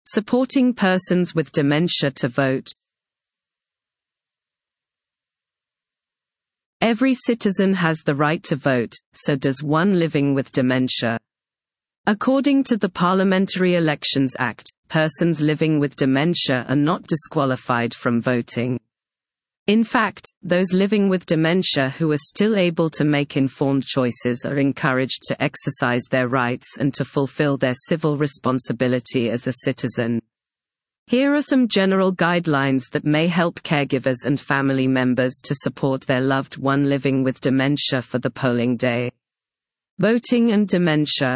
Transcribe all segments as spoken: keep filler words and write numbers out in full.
Supporting persons with dementia to vote. Every citizen has the right to vote, so does one living with dementia. According to the Parliamentary Elections Act, persons living with dementia are not disqualified from voting. In fact, those living with dementia who are still able to make informed choices are encouraged to exercise their rights and to fulfill their civil responsibility as a citizen. Here are some general guidelines that may help caregivers and family members to support their loved one living with dementia for the polling day. Voting and dementia.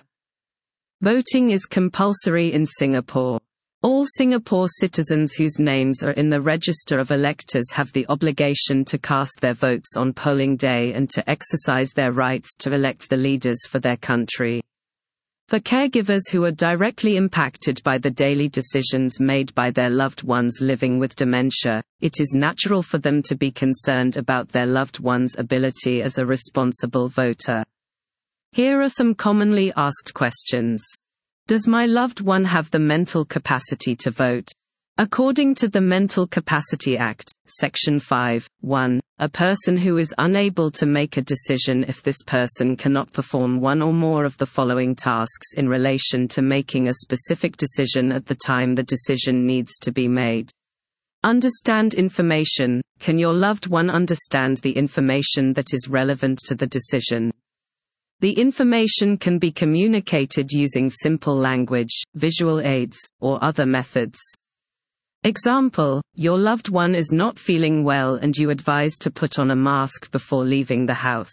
Voting is compulsory in Singapore. All Singapore citizens whose names are in the register of electors have the obligation to cast their votes on polling day and to exercise their rights to elect the leaders for their country. For caregivers who are directly impacted by the daily decisions made by their loved ones living with dementia, it is natural for them to be concerned about their loved one's ability as a responsible voter. Here are some commonly asked questions. Does my loved one have the mental capacity to vote? According to the Mental Capacity Act, Section five, one, a person who is unable to make a decision if this person cannot perform one or more of the following tasks in relation to making a specific decision at the time the decision needs to be made. Understand information. Can your loved one understand the information that is relevant to the decision? The information can be communicated using simple language, visual aids, or other methods. Example, your loved one is not feeling well and you advise to put on a mask before leaving the house.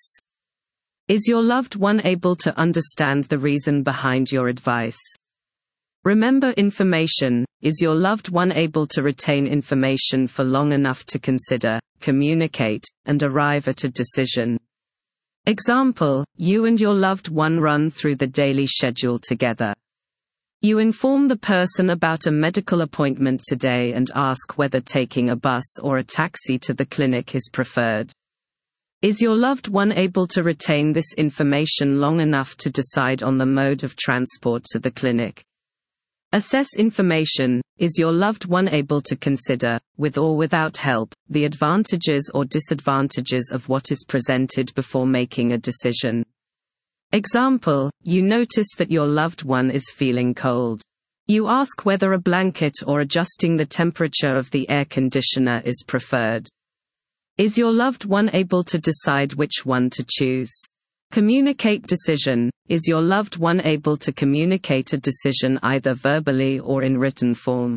Is your loved one able to understand the reason behind your advice? Remember information. Is your loved one able to retain information for long enough to consider, communicate, and arrive at a decision? Example, you and your loved one run through the daily schedule together. You inform the person about a medical appointment today and ask whether taking a bus or a taxi to the clinic is preferred. Is your loved one able to retain this information long enough to decide on the mode of transport to the clinic? Assess information. Is your loved one able to consider, with or without help, the advantages or disadvantages of what is presented before making a decision? Example, you notice that your loved one is feeling cold. You ask whether a blanket or adjusting the temperature of the air conditioner is preferred. Is your loved one able to decide which one to choose? Communicate decision. Is your loved one able to communicate a decision either verbally or in written form?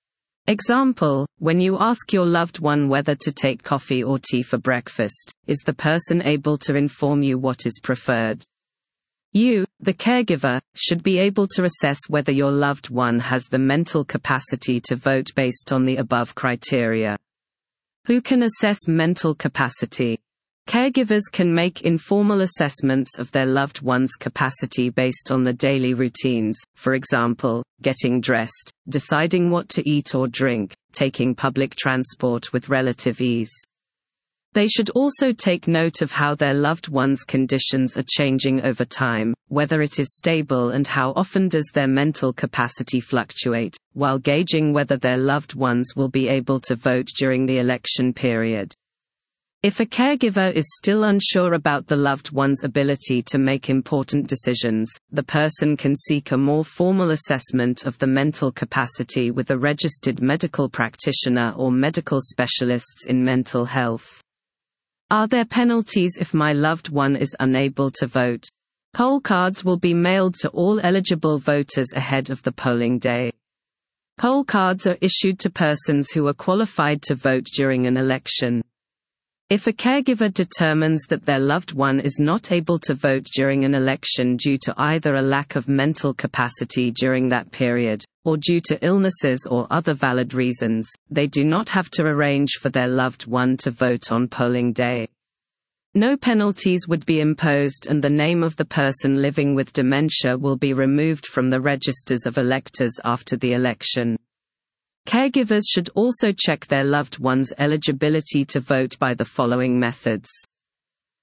Example, when you ask your loved one whether to take coffee or tea for breakfast, is the person able to inform you what is preferred? You, the caregiver, should be able to assess whether your loved one has the mental capacity to vote based on the above criteria. Who can assess mental capacity? Caregivers can make informal assessments of their loved one's capacity based on the daily routines, for example, getting dressed, deciding what to eat or drink, taking public transport with relative ease. They should also take note of how their loved one's conditions are changing over time, whether it is stable and how often does their mental capacity fluctuate, while gauging whether their loved ones will be able to vote during the election period. If a caregiver is still unsure about the loved one's ability to make important decisions, the person can seek a more formal assessment of the mental capacity with a registered medical practitioner or medical specialists in mental health. Are there penalties if my loved one is unable to vote? Poll cards will be mailed to all eligible voters ahead of the polling day. Poll cards are issued to persons who are qualified to vote during an election. If a caregiver determines that their loved one is not able to vote during an election due to either a lack of mental capacity during that period, or due to illnesses or other valid reasons, they do not have to arrange for their loved one to vote on polling day. No penalties would be imposed and the name of the person living with dementia will be removed from the registers of electors after the election. Caregivers should also check their loved one's eligibility to vote by the following methods.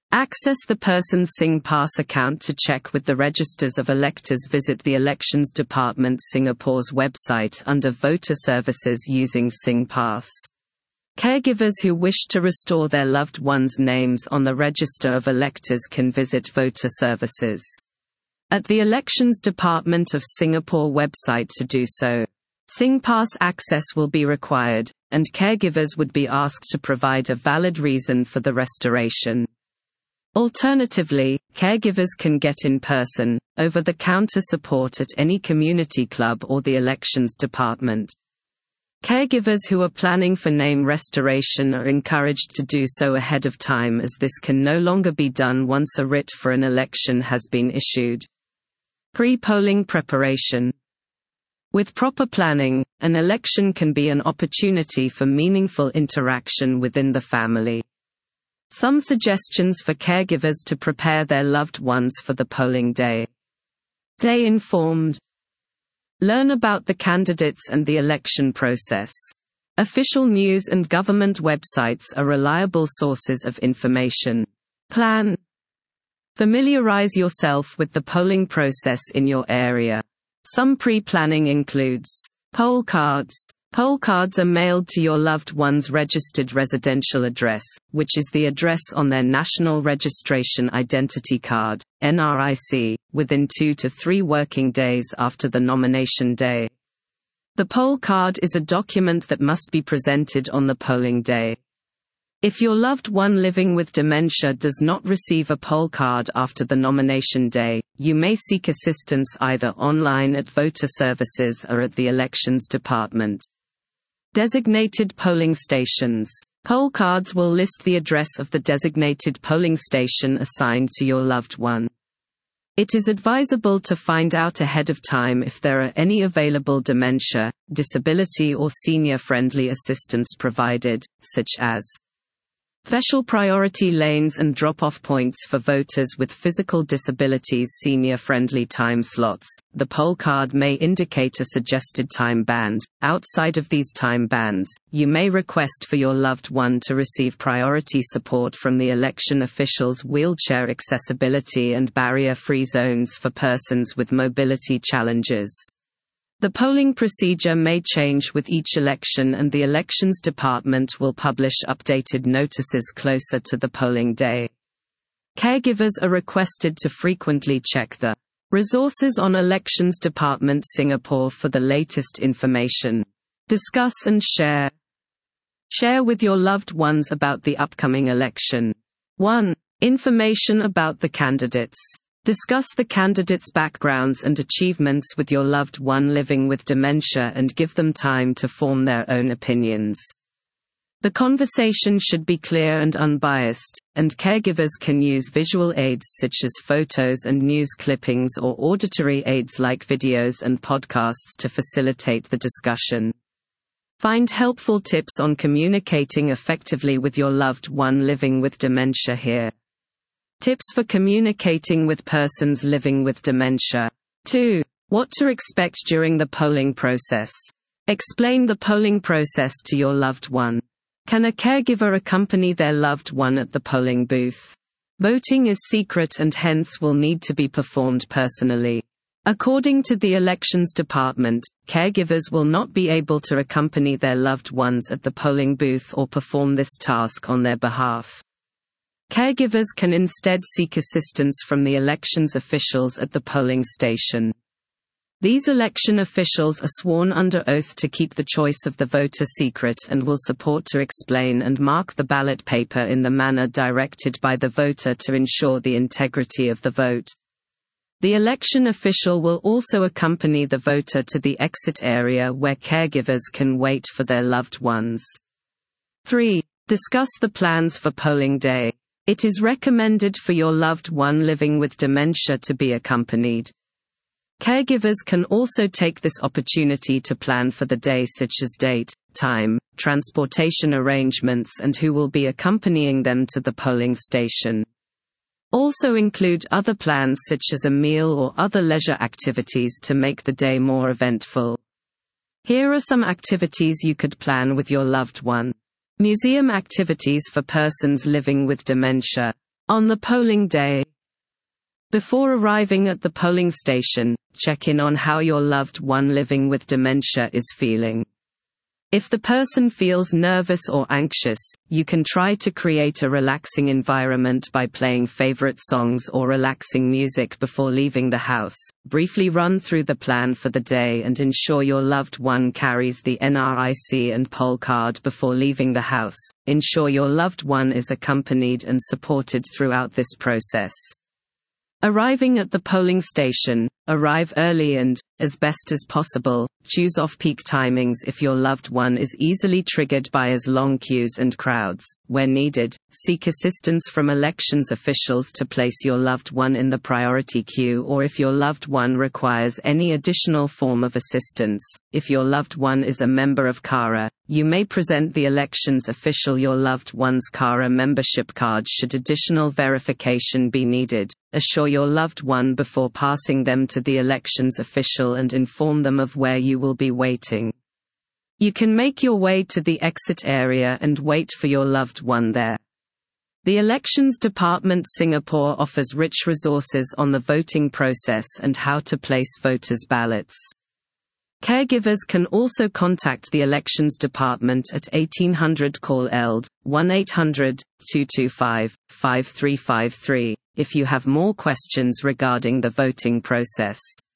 Access the person's SingPass account to check with the registers of electors. Visit the Elections Department Singapore's website under Voter Services using SingPass. Caregivers who wish to restore their loved ones' names on the register of electors can visit Voter Services at the Elections Department of Singapore website to do so. SingPass access will be required, and caregivers would be asked to provide a valid reason for the restoration. Alternatively, caregivers can get in-person, over-the-counter support at any community club or the Elections Department. Caregivers who are planning for name restoration are encouraged to do so ahead of time, as this can no longer be done once a writ for an election has been issued. Pre-polling preparation. With proper planning, an election can be an opportunity for meaningful interaction within the family. Some suggestions for caregivers to prepare their loved ones for the polling day. Stay informed. Learn about the candidates and the election process. Official news and government websites are reliable sources of information. Plan. Familiarize yourself with the polling process in your area. Some pre-planning includes poll cards. Poll cards are mailed to your loved one's registered residential address, which is the address on their National Registration Identity Card, N R I C, within two to three working days after the nomination day. The poll card is a document that must be presented on the polling day. If your loved one living with dementia does not receive a poll card after the nomination day, you may seek assistance either online at Voter Services or at the Elections Department. Designated polling stations. Poll cards will list the address of the designated polling station assigned to your loved one. It is advisable to find out ahead of time if there are any available dementia, disability or senior-friendly assistance provided, such as special priority lanes and drop-off points for voters with physical disabilities, senior-friendly time slots. The poll card may indicate a suggested time band. Outside of these time bands, you may request for your loved one to receive priority support from the election officials, wheelchair accessibility and barrier-free zones for persons with mobility challenges. The polling procedure may change with each election, and the Elections Department will publish updated notices closer to the polling day. Caregivers are requested to frequently check the resources on Elections Department Singapore for the latest information. Discuss and share. Share with your loved ones about the upcoming election. one. Information about the candidates. Discuss the candidates' backgrounds and achievements with your loved one living with dementia and give them time to form their own opinions. The conversation should be clear and unbiased, and caregivers can use visual aids such as photos and news clippings or auditory aids like videos and podcasts to facilitate the discussion. Find helpful tips on communicating effectively with your loved one living with dementia here. Tips for communicating with persons living with dementia. two. What to expect during the polling process. Explain the polling process to your loved one. Can a caregiver accompany their loved one at the polling booth? Voting is secret and hence will need to be performed personally. According to the Elections Department, caregivers will not be able to accompany their loved ones at the polling booth or perform this task on their behalf. Caregivers can instead seek assistance from the elections officials at the polling station. These election officials are sworn under oath to keep the choice of the voter secret and will support to explain and mark the ballot paper in the manner directed by the voter to ensure the integrity of the vote. The election official will also accompany the voter to the exit area where caregivers can wait for their loved ones. three. Discuss the plans for polling day. It is recommended for your loved one living with dementia to be accompanied. Caregivers can also take this opportunity to plan for the day, such as date, time, transportation arrangements, and who will be accompanying them to the polling station. Also include other plans such as a meal or other leisure activities to make the day more eventful. Here are some activities you could plan with your loved one. Museum activities for persons living with dementia. On the polling day. Before arriving at the polling station, check in on how your loved one living with dementia is feeling. If the person feels nervous or anxious, you can try to create a relaxing environment by playing favorite songs or relaxing music before leaving the house. Briefly run through the plan for the day and ensure your loved one carries the N R I C and poll card before leaving the house. Ensure your loved one is accompanied and supported throughout this process. Arriving at the polling station, arrive early and, as best as possible, choose off-peak timings if your loved one is easily triggered by as long queues and crowds. Where needed, seek assistance from elections officials to place your loved one in the priority queue, or if your loved one requires any additional form of assistance. If your loved one is a member of CARA, you may present the elections official your loved one's CARA membership card should additional verification be needed. Assure your loved one before passing them to the elections official and inform them of where you will be waiting. You can make your way to the exit area and wait for your loved one there. The Elections Department Singapore offers rich resources on the voting process and how to place voters' ballots. Caregivers can also contact the Elections Department at eighteen hundred call E L D, one eight hundred, two two five, five three five three, if you have more questions regarding the voting process.